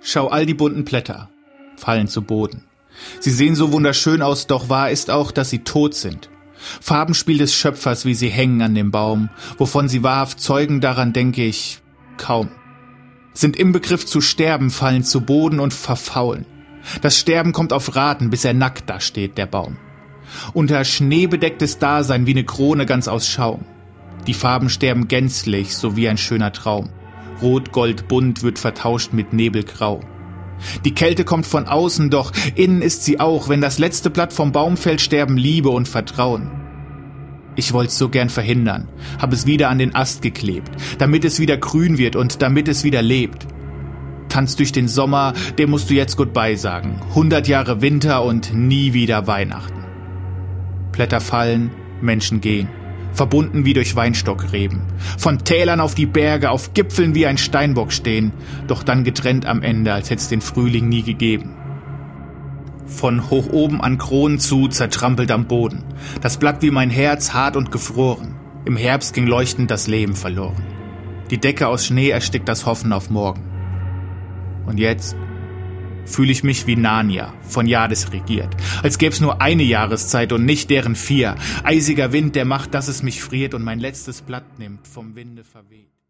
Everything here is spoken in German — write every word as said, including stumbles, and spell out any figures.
Schau all die bunten Blätter fallen zu Boden. Sie sehen so wunderschön aus, doch wahr ist auch, dass sie tot sind. Farbenspiel des Schöpfers, wie sie hängen an dem Baum, wovon sie wahrhaft zeugen, daran denke ich kaum. Sind im Begriff zu sterben, fallen zu Boden und verfaulen. Das Sterben kommt auf Raten, bis er nackt da steht, der Baum. Unter Schnee bedecktes Dasein wie ne Krone ganz aus Schaum. Die Farben sterben gänzlich, so wie ein schöner Traum. Rot, Gold, bunt wird vertauscht mit Nebelgrau. Die Kälte kommt von außen, doch innen ist sie auch. Wenn das letzte Blatt vom Baum fällt, sterben Liebe und Vertrauen. Ich wollt's so gern verhindern, hab es wieder an den Ast geklebt, damit es wieder grün wird und damit es wieder lebt. Tanz durch den Sommer, dem musst du jetzt Goodbye sagen. Hundert Jahre Winter und nie wieder Weihnachten. Blätter fallen, Menschen gehen. Verbunden wie durch Weinstockreben, von Tälern auf die Berge, auf Gipfeln wie ein Steinbock stehen, doch dann getrennt am Ende, als hätt's den Frühling nie gegeben. Von hoch oben an Kronen zu, zertrampelt am Boden, das Blatt wie mein Herz, hart und gefroren, im Herbst ging leuchtend das Leben verloren. Die Decke aus Schnee erstickt das Hoffen auf morgen. Und jetzt fühle ich mich wie Narnia, von Jades regiert, als gäb's nur eine Jahreszeit und nicht deren vier. Eisiger Wind, der macht, dass es mich friert und mein letztes Blatt nimmt, vom Winde verweht.